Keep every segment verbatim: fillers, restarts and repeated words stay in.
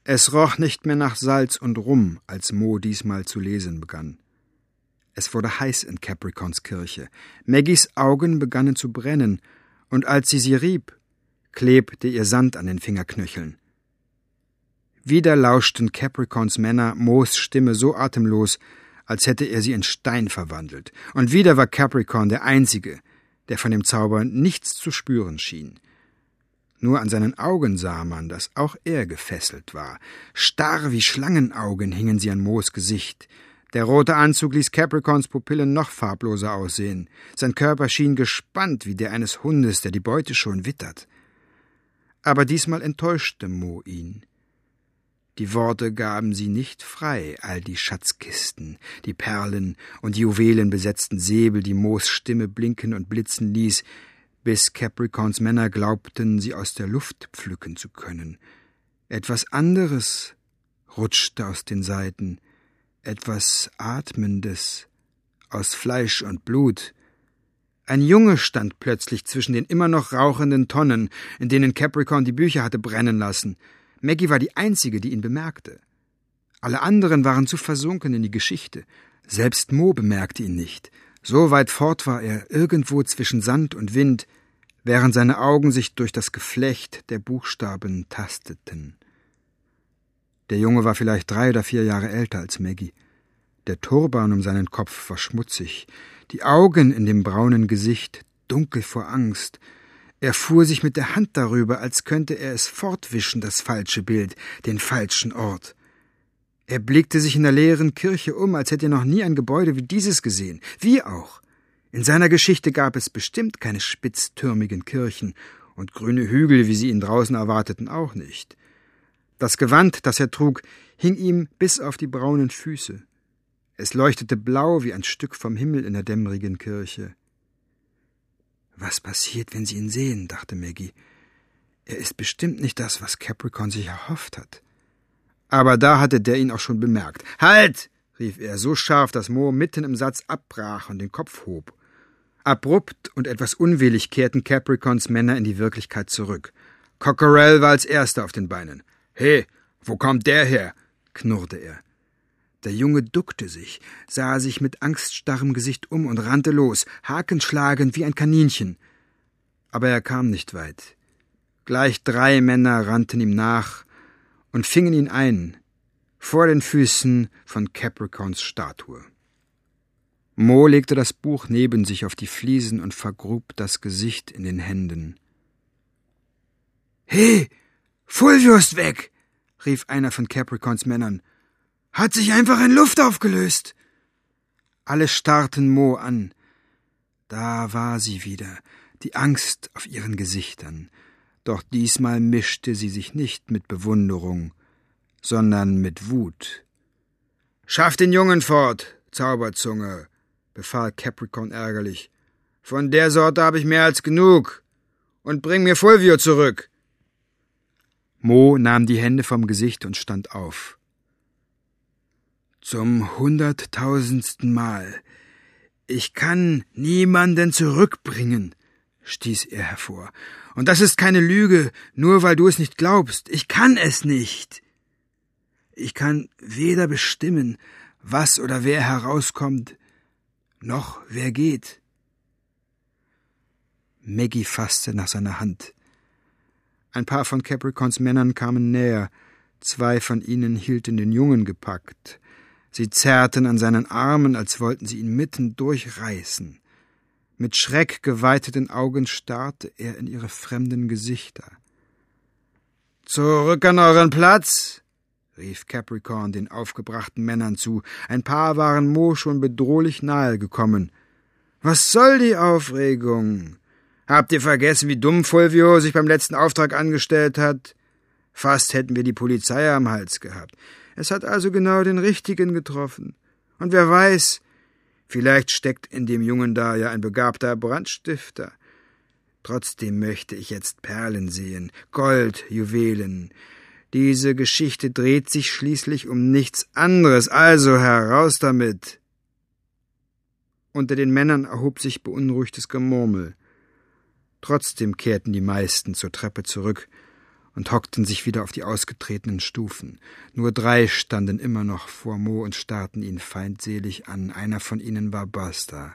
Es roch nicht mehr nach Salz und Rum, als Mo diesmal zu lesen begann. Es wurde heiß in Capricorns Kirche. Maggies Augen begannen zu brennen, und als sie sie rieb, klebte ihr Sand an den Fingerknöcheln. Wieder lauschten Capricorns Männer Mo's Stimme so atemlos, als hätte er sie in Stein verwandelt. Und wieder war Capricorn der Einzige, der von dem Zauber nichts zu spüren schien. Nur an seinen Augen sah man, dass auch er gefesselt war. Starr wie Schlangenaugen hingen sie an Mo's Gesicht. Der rote Anzug ließ Capricorns Pupillen noch farbloser aussehen. Sein Körper schien gespannt wie der eines Hundes, der die Beute schon wittert. Aber diesmal enttäuschte Mo ihn. Die Worte gaben sie nicht frei, all die Schatzkisten, die Perlen und Juwelen besetzten Säbel, die Mo's Stimme blinken und blitzen ließ, bis Capricorns Männer glaubten, sie aus der Luft pflücken zu können. Etwas anderes rutschte aus den Saiten, etwas Atmendes, aus Fleisch und Blut. Ein Junge stand plötzlich zwischen den immer noch rauchenden Tonnen, in denen Capricorn die Bücher hatte brennen lassen. Maggie war die Einzige, die ihn bemerkte. Alle anderen waren zu versunken in die Geschichte. Selbst Mo bemerkte ihn nicht. So weit fort war er, irgendwo zwischen Sand und Wind, während seine Augen sich durch das Geflecht der Buchstaben tasteten. Der Junge war vielleicht drei oder vier Jahre älter als Maggie. Der Turban um seinen Kopf war schmutzig, die Augen in dem braunen Gesicht dunkel vor Angst. Er fuhr sich mit der Hand darüber, als könnte er es fortwischen, das falsche Bild, den falschen Ort. Er blickte sich in der leeren Kirche um, als hätte er noch nie ein Gebäude wie dieses gesehen. Wie auch. In seiner Geschichte gab es bestimmt keine spitztürmigen Kirchen und grüne Hügel, wie sie ihn draußen erwarteten, auch nicht. Das Gewand, das er trug, hing ihm bis auf die braunen Füße. Es leuchtete blau wie ein Stück vom Himmel in der dämmerigen Kirche. »Was passiert, wenn sie ihn sehen?« dachte Maggie. »Er ist bestimmt nicht das, was Capricorn sich erhofft hat.« Aber da hatte der ihn auch schon bemerkt. »Halt!« rief er, so scharf, dass Mo mitten im Satz abbrach und den Kopf hob. Abrupt und etwas unwillig kehrten Capricorns Männer in die Wirklichkeit zurück. Cockerell war als Erster auf den Beinen. »He, wo kommt der her?« knurrte er. Der Junge duckte sich, sah sich mit angststarrem Gesicht um und rannte los, hakenschlagend wie ein Kaninchen. Aber er kam nicht weit. Gleich drei Männer rannten ihm nach und fingen ihn ein, vor den Füßen von Capricorns Statue. Mo legte das Buch neben sich auf die Fliesen und vergrub das Gesicht in den Händen. »He, Fulvius weg!« rief einer von Capricorns Männern. »Hat sich einfach in Luft aufgelöst!« Alle starrten Mo an. Da war sie wieder, die Angst auf ihren Gesichtern. Doch diesmal mischte sie sich nicht mit Bewunderung, sondern mit Wut. »Schaff den Jungen fort, Zauberzunge«, befahl Capricorn ärgerlich. »Von der Sorte habe ich mehr als genug. Und bring mir Fulvio zurück.« Mo nahm die Hände vom Gesicht und stand auf. »Zum hunderttausendsten Mal. Ich kann niemanden zurückbringen«, stieß er hervor. »Und das ist keine Lüge, nur weil du es nicht glaubst. Ich kann es nicht. Ich kann weder bestimmen, was oder wer herauskommt, noch wer geht.« Maggie fasste nach seiner Hand. Ein paar von Capricorns Männern kamen näher. Zwei von ihnen hielten den Jungen gepackt. Sie zerrten an seinen Armen, als wollten sie ihn mitten durchreißen. Mit schreckgeweiteten Augen starrte er in ihre fremden Gesichter. »Zurück an euren Platz«, rief Capricorn den aufgebrachten Männern zu. Ein paar waren Mo schon bedrohlich nahe gekommen. »Was soll die Aufregung? Habt ihr vergessen, wie dumm Fulvio sich beim letzten Auftrag angestellt hat? Fast hätten wir die Polizei am Hals gehabt. Es hat also genau den Richtigen getroffen. Und wer weiß, vielleicht steckt in dem Jungen da ja ein begabter Brandstifter. Trotzdem möchte ich jetzt Perlen sehen, Gold, Juwelen. Diese Geschichte dreht sich schließlich um nichts anderes, also heraus damit.« Unter den Männern erhob sich beunruhigtes Gemurmel. Trotzdem kehrten die meisten zur Treppe zurück und hockten sich wieder auf die ausgetretenen Stufen. Nur drei standen immer noch vor Mo und starrten ihn feindselig an. Einer von ihnen war Buster.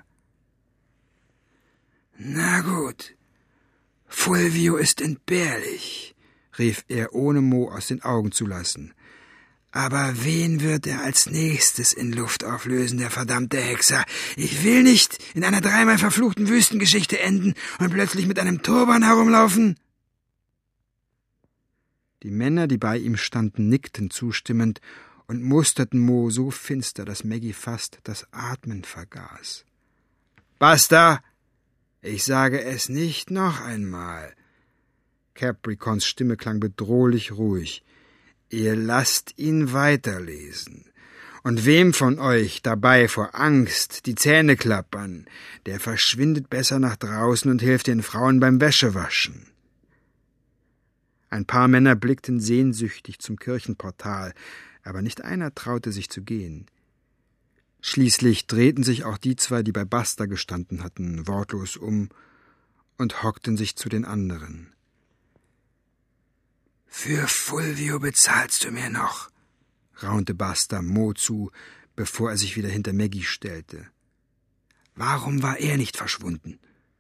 »Na gut, Fulvio ist entbehrlich«, rief er, ohne Mo aus den Augen zu lassen. »Aber wen wird er als nächstes in Luft auflösen, der verdammte Hexer? Ich will nicht in einer dreimal verfluchten Wüstengeschichte enden und plötzlich mit einem Turban herumlaufen.« Die Männer, die bei ihm standen, nickten zustimmend und musterten Mo so finster, dass Maggie fast das Atmen vergaß. »Basta! Ich sage es nicht noch einmal.« Capricons Stimme klang bedrohlich ruhig. »Ihr lasst ihn weiterlesen. Und wem von euch dabei vor Angst die Zähne klappern, der verschwindet besser nach draußen und hilft den Frauen beim Wäschewaschen.« Ein paar Männer blickten sehnsüchtig zum Kirchenportal, aber nicht einer traute sich zu gehen. Schließlich drehten sich auch die zwei, die bei Buster gestanden hatten, wortlos um und hockten sich zu den anderen. »Für Fulvio bezahlst du mir noch«, raunte Buster Mo zu, bevor er sich wieder hinter Maggie stellte. »Warum war er nicht verschwunden?«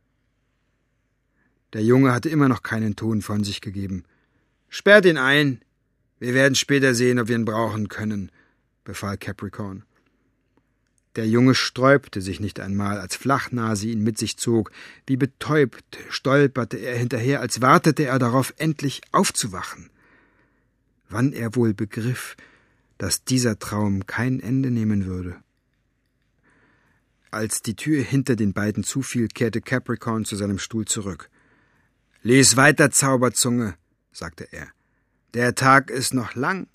Der Junge hatte immer noch keinen Ton von sich gegeben. »Sperrt ihn ein. Wir werden später sehen, ob wir ihn brauchen können«, befahl Capricorn. Der Junge sträubte sich nicht einmal, als Flachnase ihn mit sich zog. Wie betäubt stolperte er hinterher, als wartete er darauf, endlich aufzuwachen. Wann er wohl begriff, dass dieser Traum kein Ende nehmen würde. Als die Tür hinter den beiden zufiel, kehrte Capricorn zu seinem Stuhl zurück. »Lies weiter, Zauberzunge«, sagte er. »Der Tag ist noch lang.«